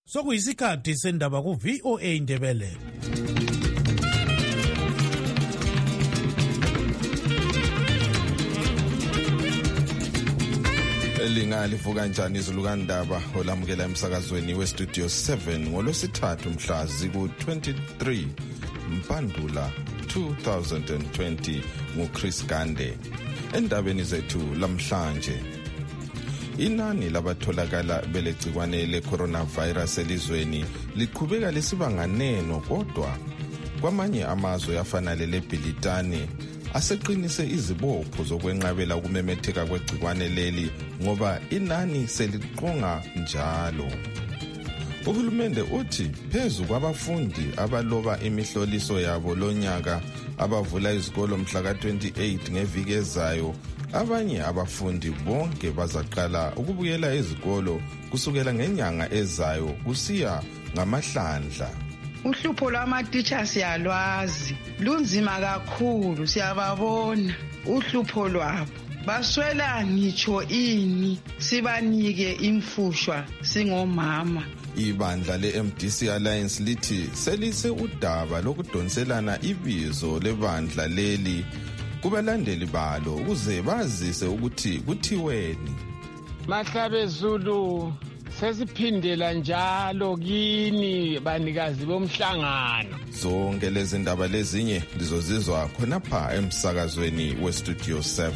Sokuyisikhathi sendaba ku VOA Indebele. Lingalivuka kanjani izulu kandaba olamukela emsakazweni westudio 7 ngolwesithathu mhla ziku-23 Mpandula 2020 nguChris Gande. Endabeni zethu lamhlanje, inani labatholakala belegciwane le-coronavirus elizweni liqhubeka lisiba nganeno, kodwa kwamanye amazwe afana leleBhilitane aseqinise izibopho zokwenqabela ukumemetheka kwegciwane leli ngoba inani seliqonga njalo. Uhulumende uthi phezu kwabafundi abaloba imihloliso yabo lonyaka abavula izikolo mhla ka-28 ngeviki ezayo, abanye abafundi bonke bazaqala ukubuyela ezikolo kusukela ngenyanga ezayo kusiya ngamahlandla. Uhlupho lwama-teachers siyalwazi, lunzima kakhulu, siyababona uhlupho lwabo. Baswela ngitsho ini sibanike imfushwa singomama. Ibandla le-MDC Alliance lithi selise udaba lokudonselana ibizo lebandla leli kubalandeli balo ukuze bazise ukuthi kuthiweni. Mahlabe Zulu sesiphindela njalo kini banikazi bomhlangano. Zonke lezi ndaba lezinye lizozizwa khonapha emsakazweni westudio 7.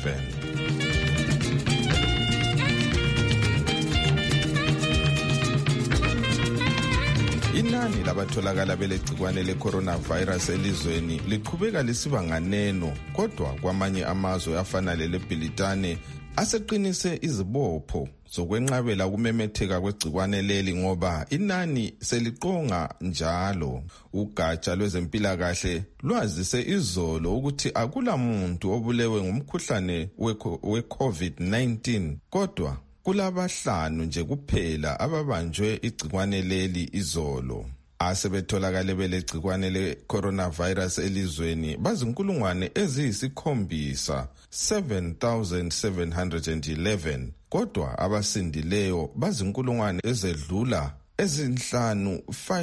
Inani labatholakala belegciwane le-coronavirus elizweni liqhubeka lisiba nganeno, kodwa kwamanye amazwe afana leleBhilitane aseqinise izibopho zokwenqabela ukumemetheka kwegciwane leli ngoba inani seliqonga njalo. Ugatsha lwezempilakahle lwazise izolo ukuthi akula muntu obulewe ngumkhuhlane we-COVID-19, kodwa kulabahlanu nje kuphela ababanjwe igciwane leli izolo. Asebetholakale belegciwane le-coronavirus elizweni bazinkulungwane eziyisi7 7,711, kodwa abasindileyo bazinkulungwane ezedlula ezinhlanu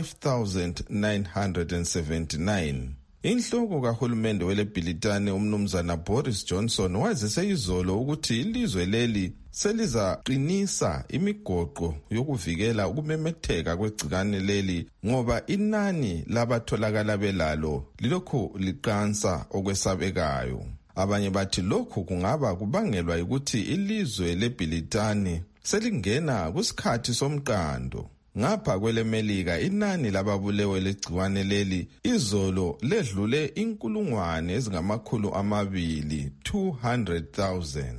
5,979. Inhloko kahulumende weleBhilitane umnumzana Boris Johnson wazise izolo ukuthi ilizwe leli selizaqinisa imigoqo yokuvikela ukumemetheka kwegciwane leli ngoba inani labatholakala belalo lilokhu liqansa okwesabekayo. Abanye bathi lokhu kungaba kubangelwa ukuthi ilizwe leBhilitane selingena kusikhathi somqando. Ngapha kweleMelika inani lababulewe legciwane leli izolo ledlule inkulungwane ezingamakhulu 200,000.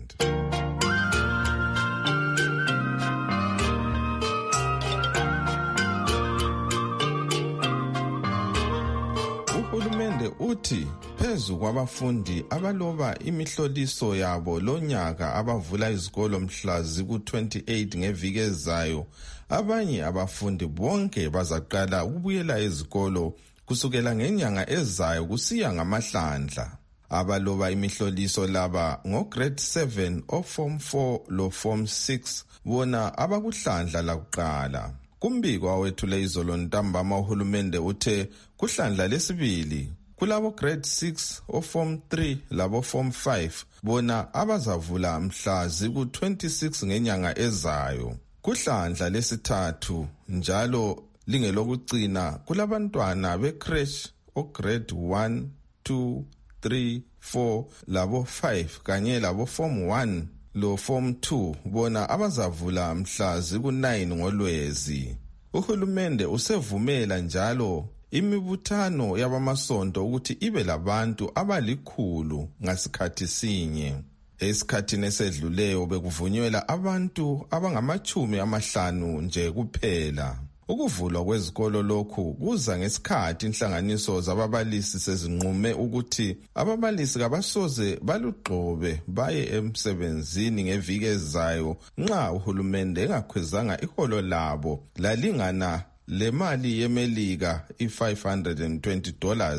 Uhulumende uthi phezu kwabafundi abaloba imihloliso yabo lonyaka abavula izikolo mhla ziku-28 ngeviki ezayo, abanye abafundi bonke bazaqala ukubuyela ezikolo kusukela ngenyanga ezayo kusiya ngamahlandla. Abaloba imihloliso laba ngograde 7 oform 4 lo form 6 bona abakuhlandla lakuqala. Kumbiko awethule izolo ntambama uhulumende uthe kuhlandla lesibili kulabo grade 6 oform 3 labo form 5 bona abazavula mhla ziku-26 ngenyanga ezayo. Kuhlandla lesithathu njalo lingelokugcina kulabantwana becreche ograde 1, 2, 3, 4 labo 5 kanye labo form 1 lo form 2 bona abazavula mhla ziku-9 ngoLwezi. Uhulumende usevumela njalo imibuthano yabamasonto ukuthi ibe labantu abali100 ngasikhathi sinye. Esikhathini esedluleyo bekuvunyelwa abantu abangama50 nje kuphela. Ukuvulwa kwezikolo lokhu kuza ngesikhathi inhlanganiso zababalisi sezinqume ukuthi ababalisi kabasoze balugxobe baye emsebenzini ngeviki ezayo nxa uhulumende engakhwezanga iholo labo lalingana lemali yeMelika $520.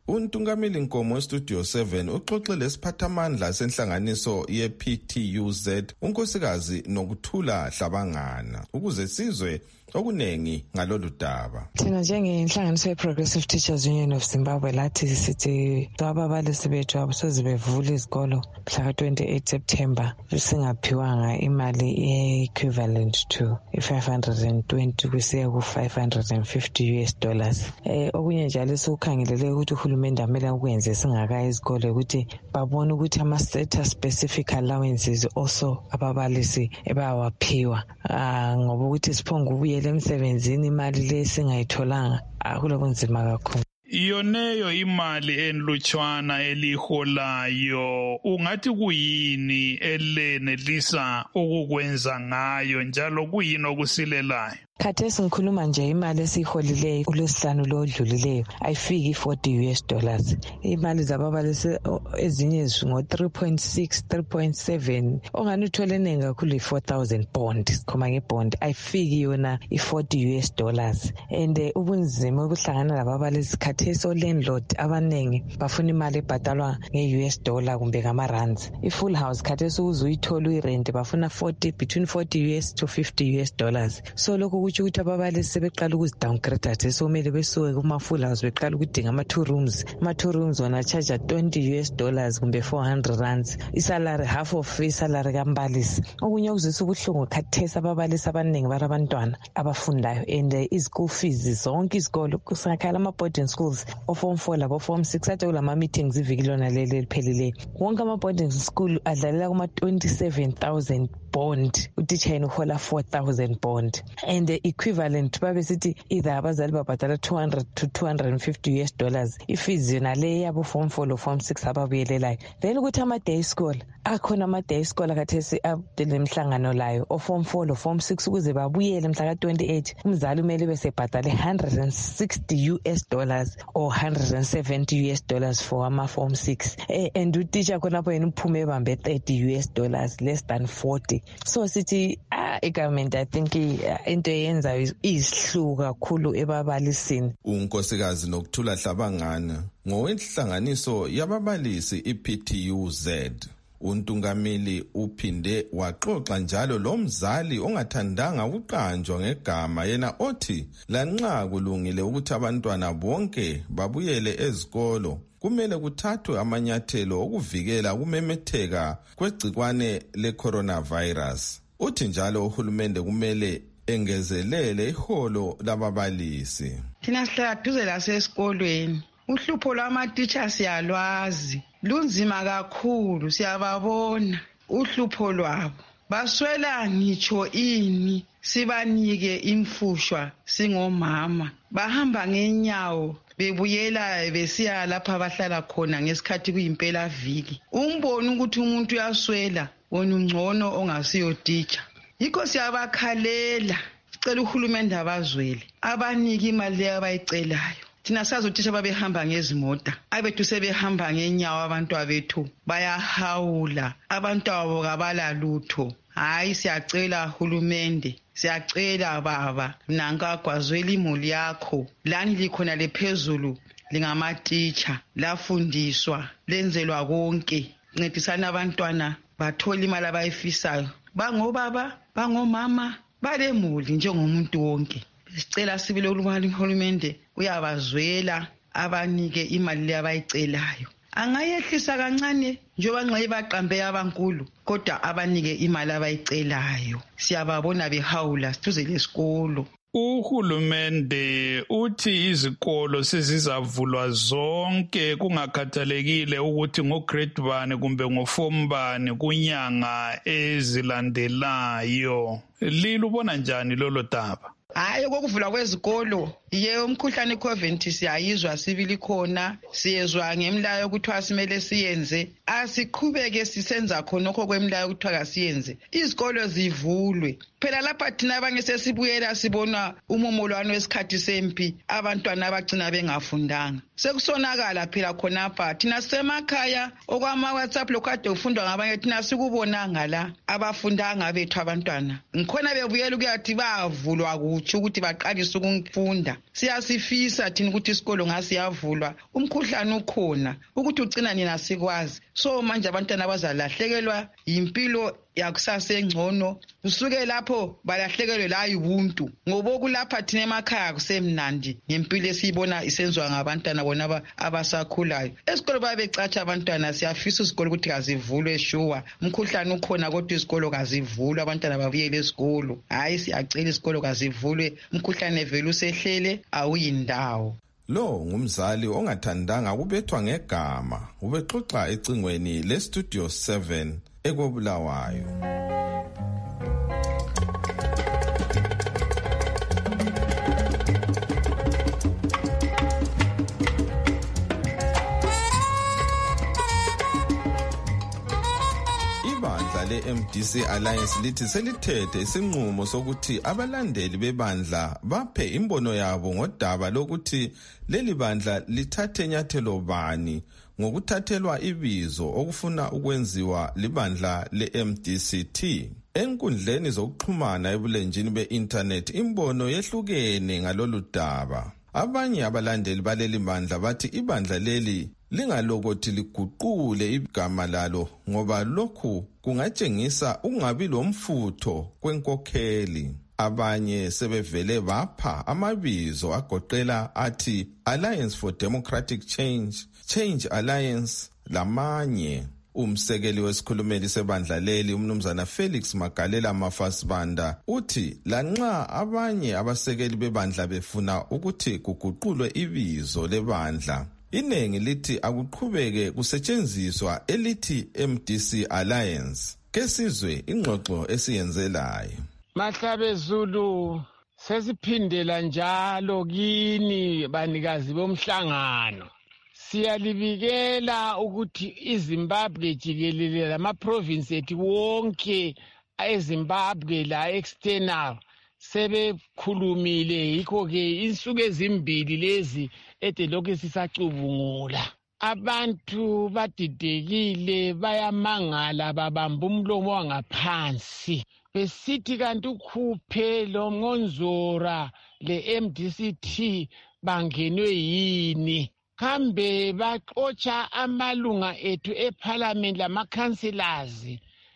uNtungameli Nkomo Studio 7 uxoxe lesiphathamandla senhlanganiso ye-PTUZ unkosikazi Nokuthula Hlabangana ukuze sizwe okunengi ngalolu daba. Thina njengenhlanganiso ye-Progressive Teachers Union of Zimbabwe lathi sithi ababalisi bethu abasoze bevule izikolo mhla ka-28 September singaphiwanga imali equivalent to $520 kusiya ku$550. Okunye njalo sokukhangelele ukuthi uhulumende amele ukwenze singakayi izikole ukuthi babone ukuthi ama-status specific allowances also ababalisi ebawaphiwa ngoba ukuthi siphonga ubuyele emsebenzini imali le singayitholanga akulobunzima kakhulu. Iyoneyo imali enlutshwana eliholayo ungathi kuyini elenelisa ukukwenza ngayo njalo kuyini okusilelayo? Khathesi ngikhuluma nje imali esiyiholileyo kulesihlanu lodlulileyo ayifiki $40. Imali zababalisi ezinye ngo-3.6 3.7 ongani uthole eningi kakhulu i-4,000 bond khoma ngebond ayifiki yona i-$40 and ubunzima obuhlangana lababalisi khathesi o-landlord abaningi bafuna imali ebhatalwa nge-$, kumbe ngama-rands. I-full house khathesi ukuze uyithole uyirent bafuna between $40 to $50. So lokhu kutsho ukuthi ababalisi sebeqala ukuzidowngrade somele besuke kuma-full house beqala ukudinga ama-2 rooms. Ama-2 rooms wona charge $20 kumbe R400 isalary half of isalary kambalisi. Okunye okuzwisa ubuhlungu khathesi ababalisi abaningi bari abantwana abafundayo and izikolo fees zonke izikolo kusakhala ama-boarding schools o-form 4 labo-form 6 athi kulama-meetings iviki lona leli eliphelileyo wonke ama-boarding school adlalela kuma-27,000 bond utitsha yena uhola 4,000 bond and the equivalent babe sithi either abazali babhadala $200 to $250 ifees yona le yabo form 4 lo form 6 ababuyelelayo. Then ukuthi ama-day school akhona ama-day school akathesi alemhlangano layo o-form 4 lo form 6 ukuze babuyele mhla ka-28 umzali umele besebhadale $160 or $170 for ama-form 6 and utitsha khonapho yena uphume ebambe $30 less than 40. So sithi i-government I think into eyenzayo isihluku kakhulu ebabalisini. Unkosikazi Nokuthula Hlabangana ngowenhlanganiso yababalisi i-PTUZ. uNtungameli uphinde waxoxa njalo lo mzali ongathandanga ukuqanjwa ngegama yena othi lanxa kulungile ukuthi abantwana bonke babuyele ezikolo kumele kuthathwe amanyathelo okuvikela ukumemetheka kwegcikwane le-coronavirus. Uthi njalo uhulumende kumele engezelele iholo lababalisi. Thina sihlala duze lasesikolweni. Uhlupho lwama-teacher siyalwazi. Lunzima kakhulu siyababona uhlupho lwabo. Baswela ngitsho ini sibanike imfushwa singomama. Bahamba ngenyawo bebuyela besiya lapha abahlala khona ngesikhathi kuyimpela viki. Umbone ukuthi umuntu uyaswela wona ungcono ongasiyo teacher. Yikho siyabakhalela sicela uhulumende abazwele abanike imali abayicelayo. Thina sazi uthisha babehamba ngezimota abethu sebehamba ngenyawo abantu abethu bayahawula abantu abo kabala lutho. Hayi siyacela hulumende siyacela baba nankagwazwela imuli yakho lani likhona lephezulu lingama-teacher lafundiswa lenzelwa konke ncedisana abantwana bathola imali abayifisayo bangobaba bangomama balemuli njengomuntu wonke. Sicela sibile uhulumende uyabazwela abanike imali le abayicelayo. Angayehlisa kancane njengoba nxa ibaqambe abankulu kodwa abanike imali abayicelayo. Siyababona behawula siduze lesikolo. Uhulumende uthi izikolo sezizavulwa zonke kungakhathalekile ukuthi ngo-grade bani kumbe ngo-form bani kunyanga ezilandelayo. Lilubona njani lolo daba? Hayi kokuvulwa kwezikolo umkhuhlane i-COVID siyayizwa sibili khona siyezwa ngemlayo kuthiwa simele siyenze asiqhubeke sisenza khonokho kwemlayo kuthiwa kasiyenze izikolo zivulwe. Phela lapha thina abanye sesibuyela sibona umumulwano wesikhathi sempi abantwana abagcina bengafundanga sekusonakala phela khonapha thina semakhaya okwama-WhatsApp lokade ufundwa ngabanye thina sikubonanga la abafundanga bethu abantwana ngikhona bebuyela ukuyathi bavulwa kutsho ukuthi baqalise ukufunda siyasifisa thina ukuthi isikolo ngasiyavulwa umkhuhlane ukhona ukuthi ugcina nina sikwazi. So manje abantwana bazalahlekelwa impilo yakusasa engcono usuke lapho balahlekelwe la yibuntu ngoba okulapha thina emakhaya kusemnandi ngempilo esiyibona isenzwa ngabantwana bona abasakhulayo. Esikolo babecatsha abantwana siyafisa isikolo ukuthi kazivulwe sure umkhuhlane ukhona kodwa isikolo kazivulwe abantwana babuyele esikolo. Hayi siyacela isikolo kazivulwe umkhuhlane vele usehlele awuyindawo. Lo ngumzali ongathandanga kubethwa ngegama ubexoxa ecingweni leStudio 7 eKobulawayo. Ibandla le-MDC Alliance lithi selithethe isinqumo sokuthi abalandeli bebandla baphe imbono yabo ngodaba lokuthi leli bandla lithathe nyathelo bani ngokuthathelwa ibizo okufuna ukwenziwa libandla le-MDCT. Enkundleni zokuxhumana ebulenjini be-internet imbono yehlukene ngalolu daba. Abanye abalandeli baleli bandla bathi ibandla leli lingalokothi liguqule igama lalo ngoba lokhu kungatshengisa ukungabi lomfutho kwenkokheli. Abanye sebevele bapha amabizo agoqela athi Alliance for Democratic Change, Change Alliance lamanye. Umsekeli wesikhulumeli sebandla leli umnumzana Felix Magalela Mafasibanda uthi lanxa abanye abasekeli bebandla befuna ukuthi kuguqulwe ibizo lebandla, inengi lithi akuqhubeke kusetshenziswa elithi MDC Alliance. Kesizwe ingxoxo esiyenzelayo. Mahlabe Zulu sesiphindela njalo kini banikazi bomhlangano. Siyalibikela ukuthi iZimbabwe jikelele lama-province ethu wonke eZimbabwe la external sebekhulumile yikho-ke insuku ezimbili lezi ede lokhu sisacubungula. Abantu badidekile bayamangala babamba umlomo wangaphansi besithi kanti ukhuphe lo mngonzora le-MDCT bangenwe yini. Kambe baxotsha amalunga ethu eParliament lama-councillors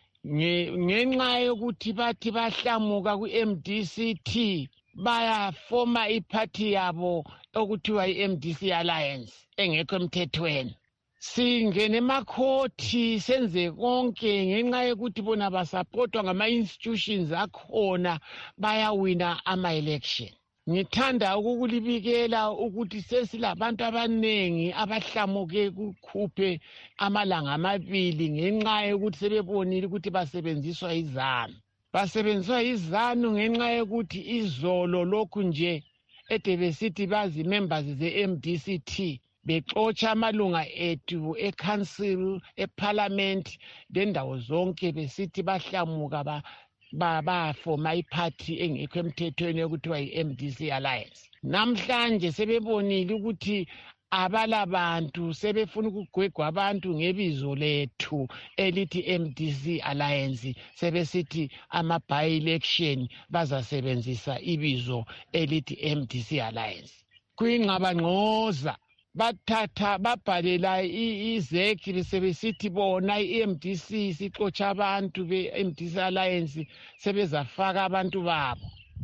ngenxa yokuthi bathi bahlamuka ku-MDCT bayafoma iphathi yabo okuthiwa i-MDC Alliance engekho emthethweni. Singene emakhothi senze konke ngenxa yokuthi bona basapotwa ngama-institutions akhona bayawina ama-election. Ngithanda ukukulibikela ukuthi sesilabantu abanengi abahlamuke kukhuphe amalanga amabili ngenxa yokuthi sebebonile ukuthi basebenziswa izanu. Basebenziswa izanu ngenxa yokuthi izolo lokhu nje ede besithi bazi members ze-MDCT bexotsha amalunga ethu e-council, e-parliament lendawo zonke besithi bahlamuka bafoma iphathi engekho emthethweni yokuthiwa yi-MDC Alliance. Namhlanje sebebonile ukuthi abalabantu sebefuna ukugwegwa abantu ngebizo lethu elithi MDC Alliance sebesithi ama-by-election bazasebenzisa ibizo elithi MDC Alliance. Kuyingxabangxoza bathatha babhalela izekhi sebesithi bona i-MDC sixotsha abantu be-MDC Alliance sebezafaka abantu babo.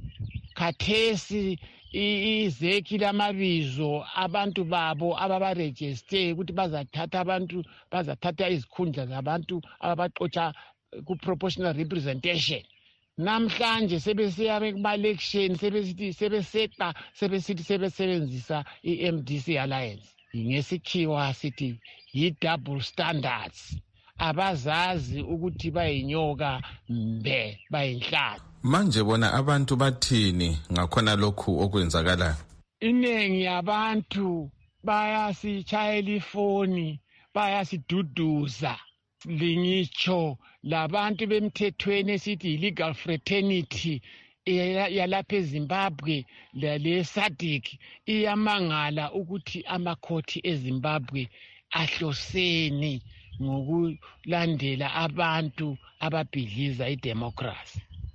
Khathesi izekhi lamabizo abantu babo ababarejiste ukuthi bazathatha izikhundla zabantu ababaxotsha ku-proportional representation. Namhlanje sebesiya kuma-election sebeseqa sebesithi sebesebenzisa i-MDC Alliance. Ngesikhiwa sithi yi-double standards. Abazazi ukuthi bayinyoka mbe bayinhlaka. Manje bona abantu bathini ngakhona lokhu okwenzakalayo? Inengi abantu bayasitshayela ifoni, bayasiduduza. Lingitsho labantu bemthethweni esithi legal fraternity yalapha eZimbabwe le SADC iyamangala ukuthi amakhothi eZimbabwe ahloseni ngokulandela abantu ababhidliza idemocracy.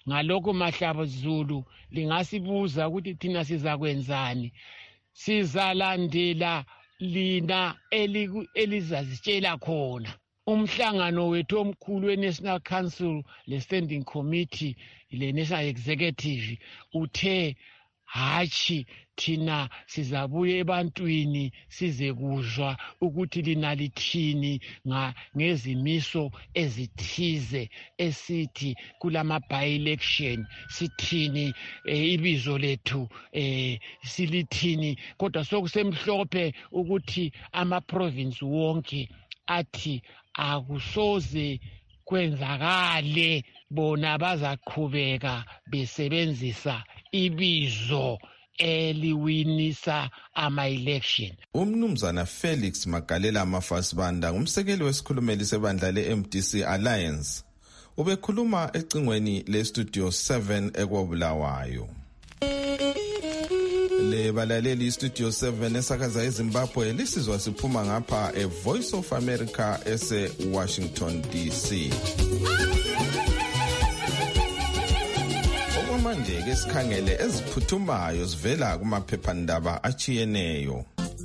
ngalokho Mahlabo Zulu lingasibuza ukuthi thina sizakwenzani. Sizalandela lina elizazitshela khona. Umhlangano wethu omkhulu we-National Council le-Standing Committee le-National Executive uthe hatshi thina sizabuya ebantwini size kuzwa ukuthi lina lithini ngezimiso ezithize esithi kulama by-election sithini ibizo lethu silithini kodwa sokusemhlophe ukuthi ama-province wonke athi akusoze kwenzakale bona bazaqhubeka besebenzisa ibizo eliwinisa ama-election. Umnumzana Felix Magalela Mafasibanda ngumsekeli wesikhulumeli sebandla le-MDC Alliance ubekhuluma ecingweni le-Studio 7 eKobulawayo. Le balaleli Studio 7 esakaza eZimbabwe lisizwa siphuma ngapha Voice of America ese Washington DC. Okwamanje ke sikhangele eziphuthumayo zivela kumaphephandaba achiyeneyo.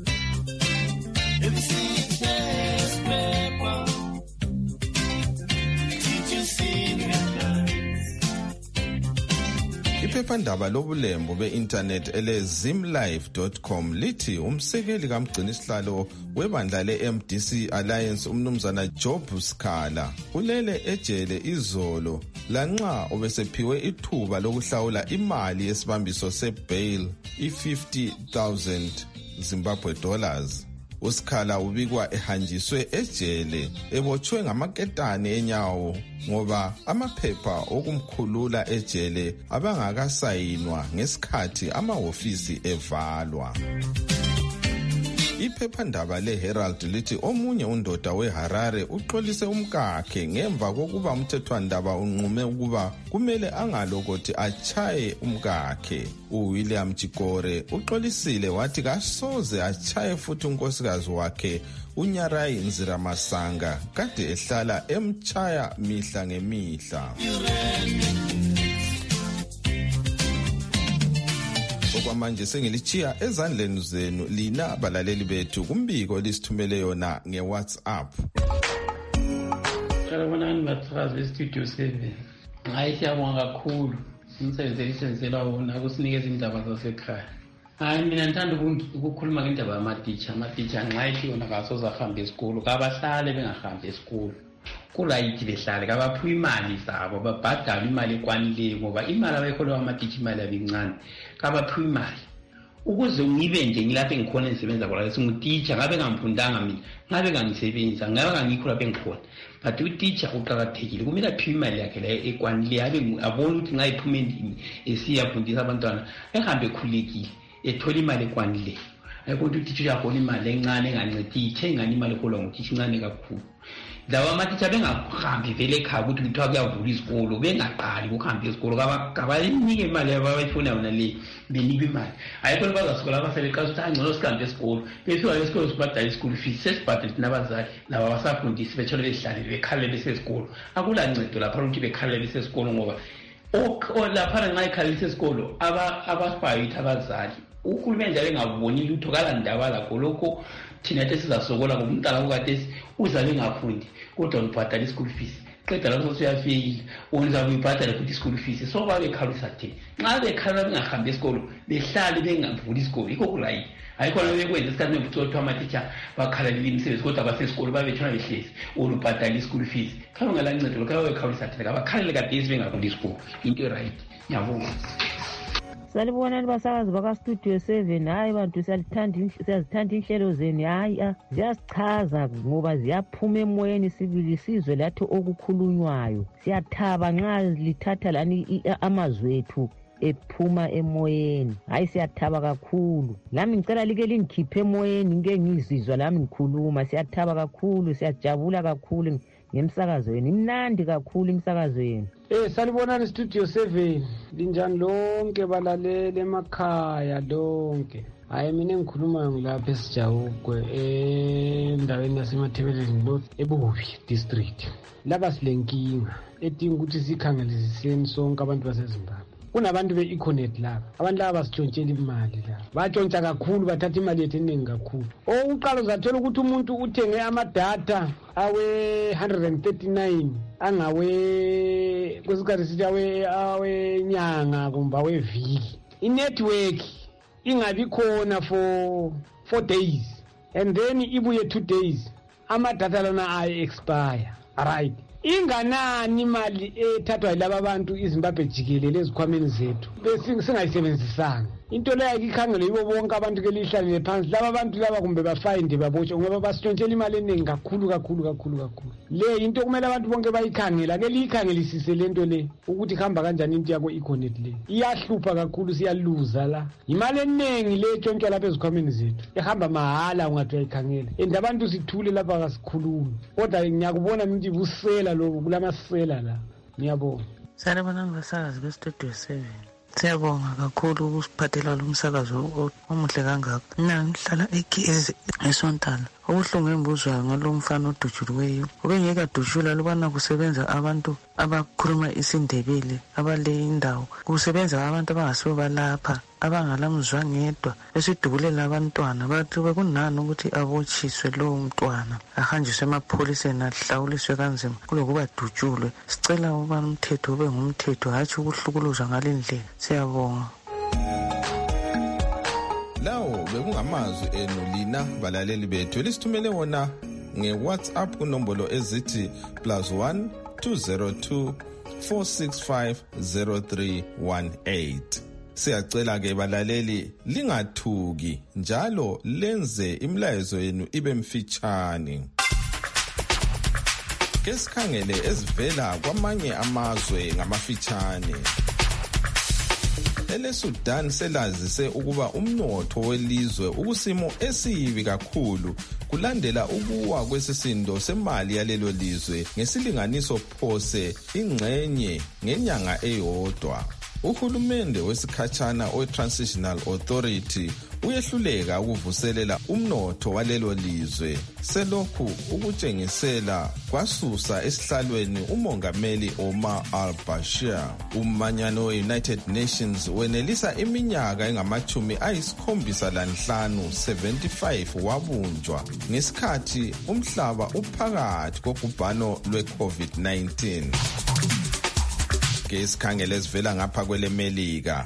Iphephandaba lobulembu be-internet ele-zimlive.com lithi umsekeli kamgcinisihlalo webandla le-MDC Alliance umnumzana Job Skhala ulele ejele izolo lanxa obesephiwe ithuba lokuhlawula imali yesibambiso sebail i-50,000 Zimbabwe dollars. Uskhala ubikwa ehanjiswe ejele ebotshwe ngamaketane enyawo ngoba amaphepha okumkhulula ejele abangakasayinwa ngesikhathi amahofisi evalwa. Iphephandaba le-Herald lithi omunye undoda weHarare uxolise umkakhe ngemva kokuba umthethwandaba unqume ukuba kumele angalokothi achaye umkakhe. uWilliam Chikore uxolisile wathi kasoze achaye futhi unkosikazi wakhe uNyarai Nziramasanga kade ehlala emchaya mihla ngemihla. Okwamanje sengilichiya ezandleni zenu lina balaleli bethu kumbiko lisithumele yona ngeWhatsApp. Sanibonani bathakazi bestudio 7. Hayi siyabonga kakhulu umsebenzi elisenzelwa wona kusinikeza indaba zasekhaya. Hayi mina ngithanda ukukhuluma ngendaba yamatitsha. Amatitsha nxa ethi yona kasoze ahambe esikolo kabahlale bengahambi esikolo. Kulayithi behlale kabaphiwa imali zabo babhadala imali ekwanileyo ngoba imali abayikholwa amatitsha imali abincane kabaphiwa imali ukuze ngibe nje ngilapha engikhona engisebenza kwala singutitsha ngabe ngamfundanga mina ngabe ngangisebenza ngabe ngangikho lapha engikhona but utitsha uqhakathekile kumele aphiwe imali yakhe la ekwanileyo abone ukuthi nxa iphuma endini esiyafundisa abantwana ehambe ekhulekile ethola imali ekwanileyo ayikho ukuthi utitsha uyakhola imali encane engancedi ithengani imali eholwa ngutitsha incane kakhulu. Lawa amatitsha bengahambi vele ekhaya ukuthi kuthiwa kuyavula isikolo bengaqali ukuhamba esikolo kabayinike imali abayifuna yona le benikwe imali ayikho bazasikola abasebeqala ukuthi angcono sihambe esikolo befika esikolo sibhadala ischool fees sesibhadala nabazali laba basafundisi bethole behlale bekhalele besesikolo akula ncedo lapha ukuthi bekhalele besesikolo ngoba lapha nxa ekhalele besesikolo abafayo ithi abazali uhulumeni njalo engaboni lutho kalandaba lakho lokho thina sizasokola ngoba umntana ukade uzabe ngafundi kodwa ubhadala ischool fees qeda lapho siyafeyila wenza uyibhadala futhi ischool fees so babe khalisa thina nxa bekhala bengahambi esikolo behlale bengavuli isikolo ikho kulayi ayikhona bekwenza isikhathi nokuthotha amatitsha bakhalalile imisebenzi kodwa basesikolo babethona behlezi olubhadala ischool fees khabe ngalancedo lokho bekhalisa thina abakhalele kade bengafundi isikolo into right ngiyabonga. Salibonani basakazi baka-Studio 7. Hayi bantu siyazithanda inhlelo zenu. Hayi ziyasichaza ngoba ziyaphuma emoyeni sibili sizwe lathi okukhulunywayo. Siyathaba nxa lithatha lani amazwi ethu ephuma emoyeni. Hayi siyathaba kakhulu. Lami ngicela like lingikhiphe emoyeni ngeke ngizizwa lami ngikhuluma. Siyathaba kakhulu, siyajabula kakhulu ngemsakazo yenu. Imnandi kakhulu imsakazo yenu. Salibonani Studio 7. Linjani lonke balalele emakhaya lonke. Hayi mina ngikhuluma ngilapha eSijawukwe endaweni yaseMathebeleni North eBubi district. Laba silenkinga edinga ukuthi sikhangelisiseni sonke abantu baseZimbabwe. Kunabantu be-Econet laba. Abantu laba basitshontshela imali laba. Batshontsha kakhulu, bathatha imali yethu eningi kakhulu. Oqala uzathola ukuthi umuntu uthenge amadata awe 139 angawe kwesikhathi sithi awe nyanga kumbe aweviki. Inetwork ingabi khona for 4 days and then ibuye 2 days. Amadata lana expire. Right. Inganani imali ethathwa yilaba abantu iZimbabwe jikelele ezikhwameni zethu bese singayisebenzisanga. Into leyo ikhangele yibo bonke abantu ke lihlalele phansi laba abantu laba kumbe bafayinde babotshwe ngoba basitshontshela imali eningi kakhulu. Le into kumele abantu bonke bayikhangela ke likhangelisise lento le ukuthi ihamba kanjani into yako Econet le. Iyahlupha kakhulu siyaluza la. Imali eningi le tshontshwa lapha ezikhwameni zethu. Ehamba mahala ungathi uyayikhangela. And abantu sithule lapha kasikhulumi. Kodwa ngiyakubona ukuthi busela lo kulamasela la. Ngiyabonga. Sanibona ngibasakazi bestudio 7. Siyabonga kakhulu ukusiphathela lo msakazo omuhle kangaka. Mina ngihlala eGezi eSontana. Ubuhlungu embuzwayo ngalo mfana odutshuliweyo. Ubengeke adutshula lobana kusebenza abantu abakhuluma isiNdebele abale indawo. Kusebenza abantu abangasibo balapha abangalamzwa ngedwa esidubulela abantwana bathi bekunani ukuthi abotshiswe lo mntwana ahanjiswe emapholiseni ahlawuliswe kanzima kulokuba dutshulwe. Sicela ubani umthetho ube ngumthetho hatshi ukuhlukuluza ngalendlela. Siyabonga. Lawo bekungamazwi enu lina balaleli bethu elisithumele wona ngeWhatsApp kunombolo ezithi +1 202 465 0318. Siyacela ke balaleli lingathuki njalo lenze imlayezo yenu ibe mfitshane. Ke sikhangele ezivela kwamanye amazwe ngamafitshane. EleSudan selazise ukuba umnotho welizwe ukusimo esibi kakhulu kulandela ukuwa kwesisindo semali yalelo lizwe ngesilinganiso phose ingxenye ngenyanga eyodwa. Uhulumende wesikhatshana we-Transitional Authority uyehluleka ukuvuselela umnotho walelo lizwe. Selokhu ukutshengisela kwasusa esihlalweni umongameli Omar al-Bashir. Umanyano we-United Nations wenelisa iminyaka engama-75 75 wabunjwa ngesikhathi umhlaba uphakathi kogubhano lwe-COVID-19. Ke isikhangele esivela ngapha kweleMelika.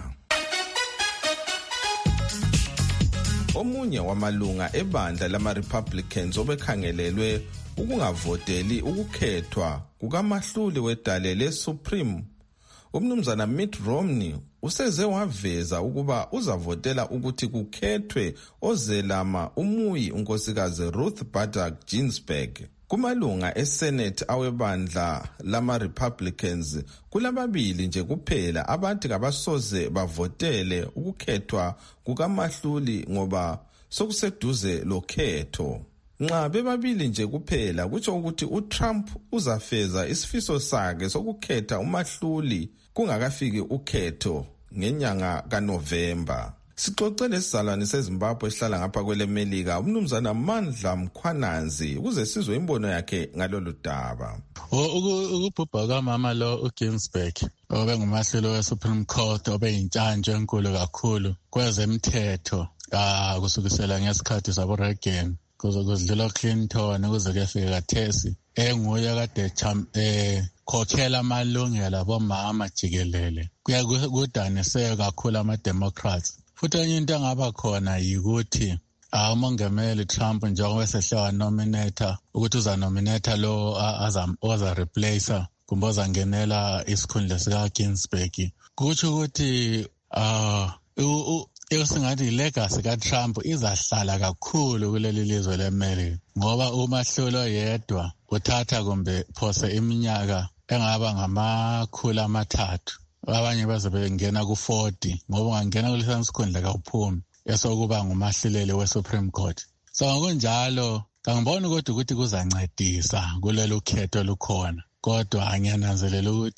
Omunye wamalunga ebandla lama-Republicans obekhangelelwe ukungavoteli ukukhethwa kukamahluli wedale le-Supreme, umnumzana Mitt Romney useze waveza ukuba uzavotela ukuthi kukhethwe ozelama umuyi unkosikazi Ruth Bader Ginsburg. Kumalunga eSenate awebandla lama-Republicans kulababili nje kuphela abathi kabasoze bavotele ukukhethwa kukamahluli ngoba sokuseduze lokhetho. Nxa bebabili nje kuphela kutsho ukuthi uTrump uzafeza isifiso sakhe sokukhetha umahluli kungakafiki ukhetho ngenyanga kaNovemba. Sixoxele isizalwane seZimbabwe esihlala ngapha kweleMelika umnumzana Mandla Mkhwananzi ukuze sizwe imbono yakhe ngalolu daba. Ukubhubha kamama lo uGinsburg obengumahluli weSupreme Court obeyintshantshi enkulu kakhulu kwezemthetho kusukisela ngesikhathi sabo Reagan kuzodlula Clinton kuze kuyefika kathesi enguye kade khokhela amalungelo abomama jikelele kudaniseke kakhulu ama-Democrats. Futhi enye into engaba khona yikuthi umongameli Trump njengoba esehle wanominata ukuthi uzanominata lo oza-replacer kumbe ozangenela isikhundla sikaGinsburg. Kutsho ukuthi singathi ilegacy kaTrump izahlala kakhulu kuleli lizwe leMelika ngoba umahluli oyedwa uthatha kumbe phose iminyaka engaba ngamakhulu amathathu. Abanye baze bengena ku-40 ngoba ungangena kulesa sikhundla kawuphumi esokuba ngumahluleli we-Supreme Court. So ngokunjalo kangiboni kodwa ukuthi kuzancedisa kulelo khetho lukhona, kodwa ngiyananzelela ukuthi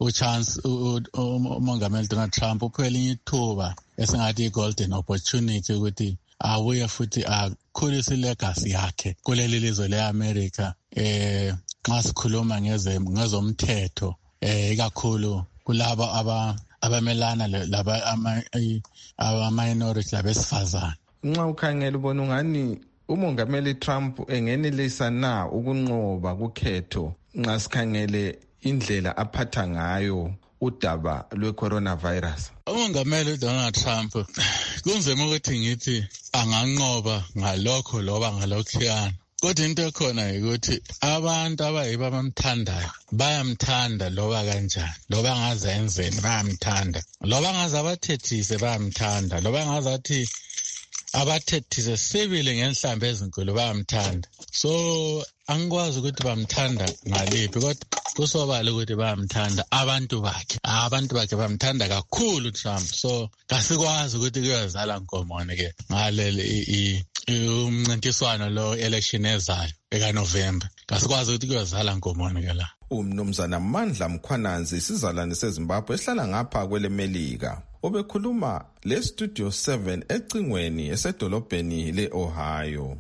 uchance umongameli Donald Trump uphiwe elinye ithuba esingathi i-golden opportunity ukuthi abuye futhi akhulise ilegacy yakhe kuleli lizwe le-America xa sikhuluma ngezomthetho ikakhulu kulabo abamelana laba ama-minority labesifazane. Nxa ukhangela ubona ungani umongameli Trump engenelisa na ukunqoba kukhetho nxa sikhangele indlela aphatha ngayo udaba lwe-coronavirus? Umongameli Donald Trump kunzima ukuthi ngithi anganqoba ngalokho loba ngalokhuyana, kodwa into ekhona ukuthi abantu abayibo abamthandayo bayamthanda loba kanjani, loba ngaze enzeni bayamthanda, loba ngaze abathethise bayamthanda, loba ngaze athi abathethise sibili ngenhlambi ezinkulu bayamthanda. So angikwazi ukuthi bamthanda ngaliphi, kodwa kusobala ukuthi bayamthanda abantu bakhe bamthanda kakhulu Trump. So kasikwazi ukuthi kuyozala nkomone ke ngaleli umncintiswano lo election ezayo ekaNovember, kasikwazi ukuthi kuyozala nkomone ke la. Umnumzana Mandla Mkhwananzi isizalwane seZimbabwe ehlala ngapha kwele Melika obekhuluma le Studio 7 ecingweni esedolobheni le-Ohio.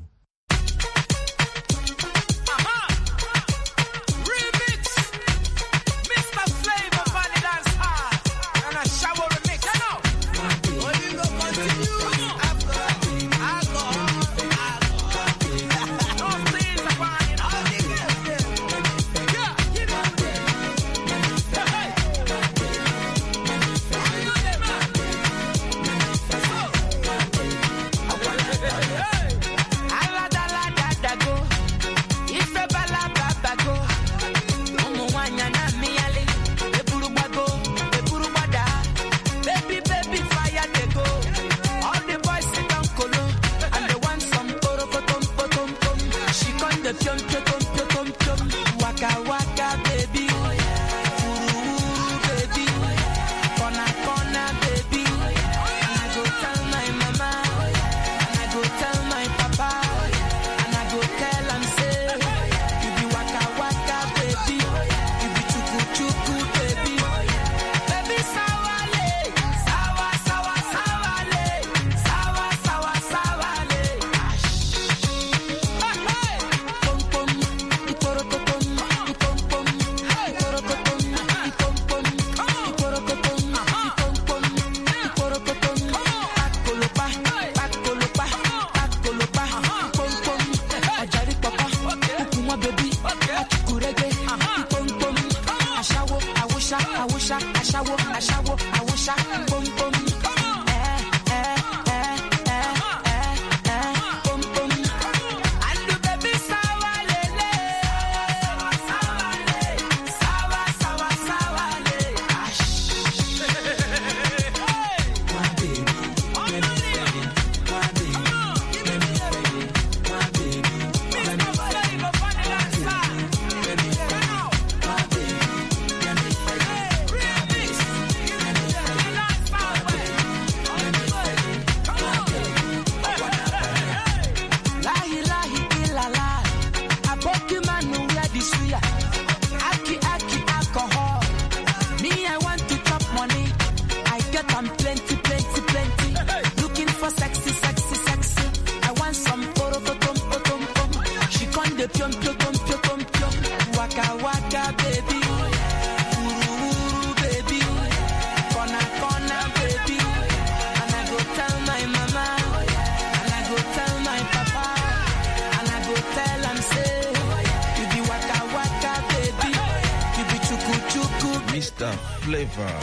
Mr. Flavor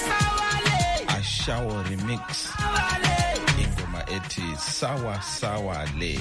Ashawo Remix ingoma ethi sawa sawa le.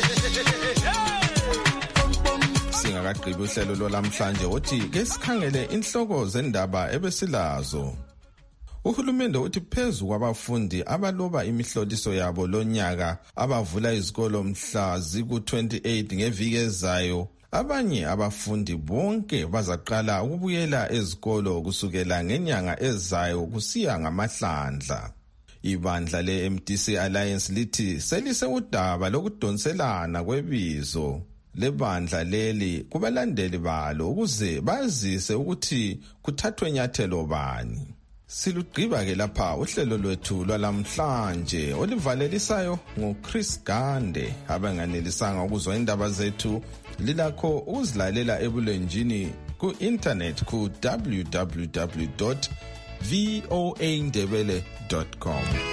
Singakagqibi uhlelo lolamhlanje uthi ke sikhangele inhloko zendaba ebesilazo. Uhulumende uthi phezu kwabafundi abaloba imihloliso yabo lonyaka abavula izikolo mhla ziku-28 ngeviki ezayo, abanye abafundi bonke bazaqala ukubuyela ezikolo kusukela ngenyanga ezayo kusiya ngamahlandla. Ibandla le-MDC Alliance lithi selise udaba lokudonselana kwebizo. lebandla leli kubalandeli balo ukuze bazise ukuthi kuthathwe inyathelo bani. Silugqiba ke lapha uhlelo lwethu lwalamhlanje olivalelisayo nguChris Gande. Abanganelisanga ukuzwa indaba zethu lilakho ukuzilalela ebulenjini ku-internet ku www.voaindebele.com.